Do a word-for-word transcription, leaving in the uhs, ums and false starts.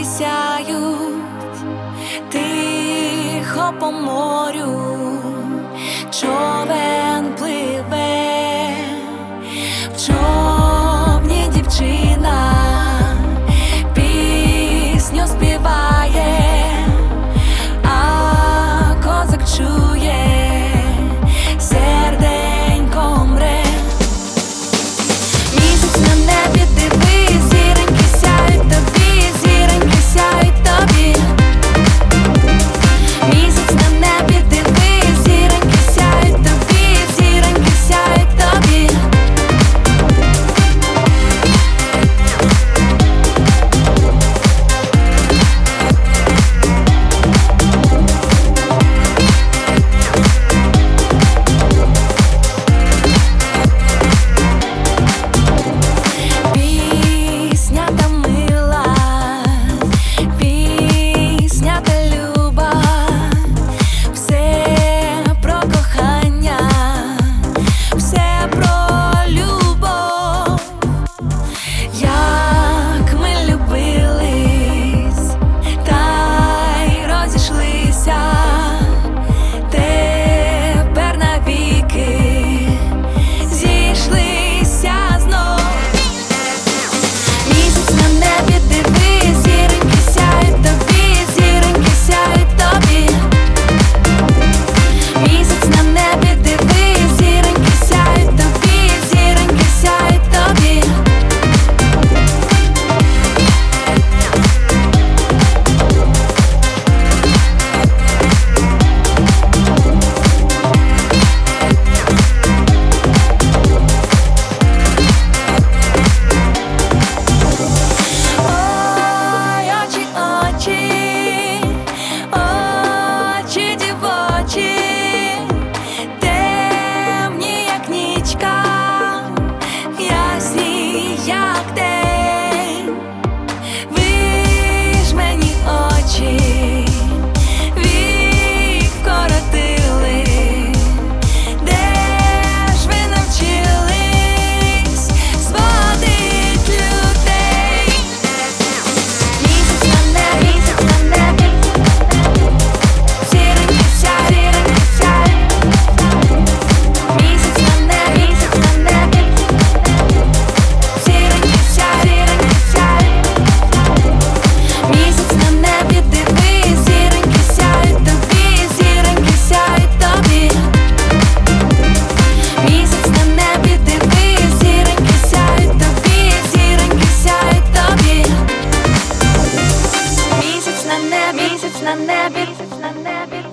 зірки сяють, тихо по морю човен пливе, в човні дівчина пісню співає, а козак чує, серденько мре. Місяць на небі, дивись, зіроньки сяють тобі, зіроньки сяють тобі. Місяць на небі, дивись, зіроньки сяють тобі, зіроньки сяють тобі. Пісня та мила, пісня та люба, все про кохання, все про любов. Як ми любились, та й розійшлися, тепер навіки зійшлися знов. Місяць на небі, дивись, зіроньки сяють тобі, зіроньки сяють тобі. Місяць на небі, дивись, зіроньки сяють тобі, зіроньки сяють тобі. Ой, очі, очі, очі дівочі, темні, як нічка, ясні, як день. Ви ж мені очі вік вкоротили, де ж ви навчились зводить людей? Місяць на небі, місяць на небі, зіроньки сяють, зіроньки сяють. Місяць на небі, місяць на небі, зіроньки сяють, зіроньки сяють. Місяць на небі, дивись, зіроньки сяють тобі, зіроньки сяють тобі. Місяць на небі, дивись, зіроньки сяють тобі, зіроньки сяють тобі. Місяць на небі, місяць на небі, місяць на небі.